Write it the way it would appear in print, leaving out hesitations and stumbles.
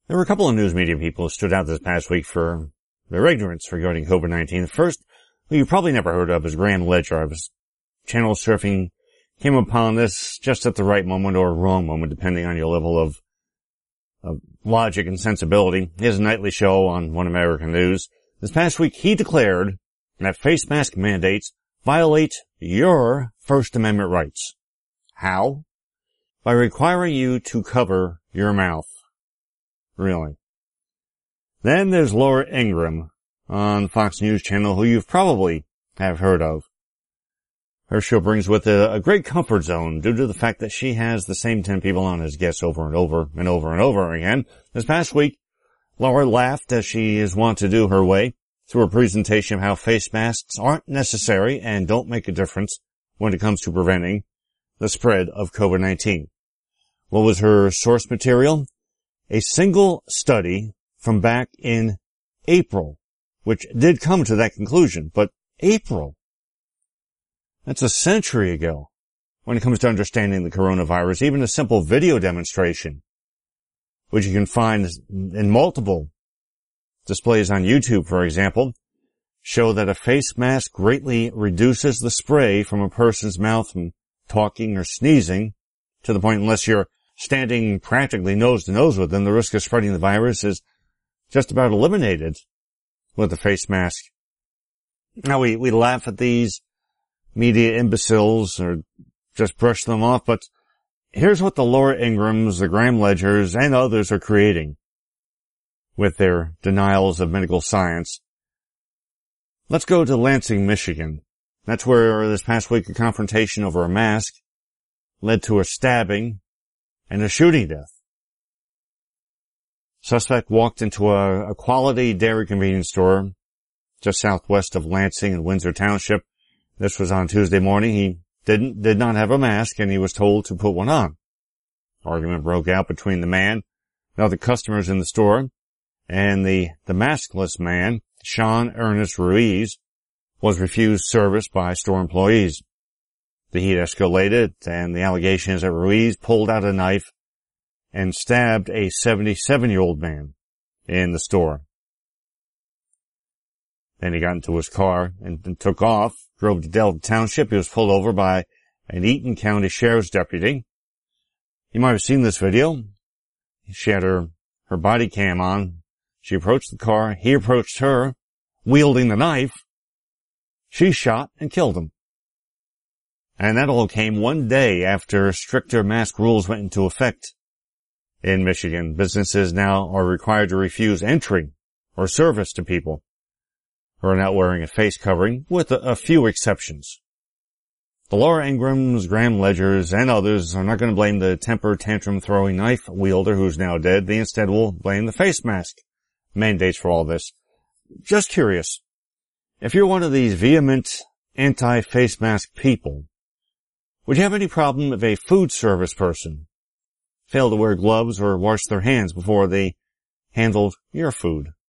There were a couple of news media people who stood out this past week for their ignorance regarding COVID-19. The first, who you probably never heard of, is Graham Ledger. I was channel surfing, came upon this just at the right moment or wrong moment, depending on your level of logic and sensibility. He has a nightly show on One American News. This past week, he declared that face mask mandates violate your First Amendment rights. How? By requiring you to cover your mouth. Really. Then there's Laura Ingraham on Fox News Channel, who you probably have heard of. Her show brings with it a great comfort zone due to the fact that she has the same 10 people on as guests over and over and over and over again. This past week, Laura laughed, as she is wont to do her way, through a presentation of how face masks aren't necessary and don't make a difference when it comes to preventing the spread of COVID-19. What was her source material? A single study from back in April, which did come to that conclusion, but April. That's a century ago when it comes to understanding the coronavirus. Even a simple video demonstration, which you can find in multiple displays on YouTube, for example, show that a face mask greatly reduces the spray from a person's mouth from talking or sneezing, to the point unless you're standing practically nose to nose with them, the risk of spreading the virus is just about eliminated with the face mask. Now we laugh at these media imbeciles or just brush them off, but here's what the Laura Ingrahams, the Graham Ledgers, and others are creating with their denials of medical science. Let's go to Lansing, Michigan. That's where this past week a confrontation over a mask led to a stabbing and a shooting death. Suspect walked into a Quality Dairy convenience store just southwest of Lansing in Windsor Township. This was on Tuesday morning. He did not have a mask, and he was told to put one on. Argument broke out between the man and other customers in the store, and the maskless man, Sean Ernest Ruiz, was refused service by store employees. The heat escalated, and the allegation is that Ruiz pulled out a knife and stabbed a 77-year-old man in the store. Then he got into his car and took off, drove to Delta Township. He was pulled over by an Eaton County Sheriff's deputy. You might have seen this video. She had her body cam on. She approached the car. He approached her, wielding the knife. She shot and killed him. And that all came one day after stricter mask rules went into effect in Michigan. Businesses now are required to refuse entry or service to people who are not wearing a face covering, with a few exceptions. The Laura Ingrahams, Graham Ledgers, and others are not going to blame the temper tantrum throwing knife wielder who's now dead. They instead will blame the face mask mandates for all this. Just curious, if you're one of these vehement anti-face mask people, would you have any problem if a food service person failed to wear gloves or wash their hands before they handled your food?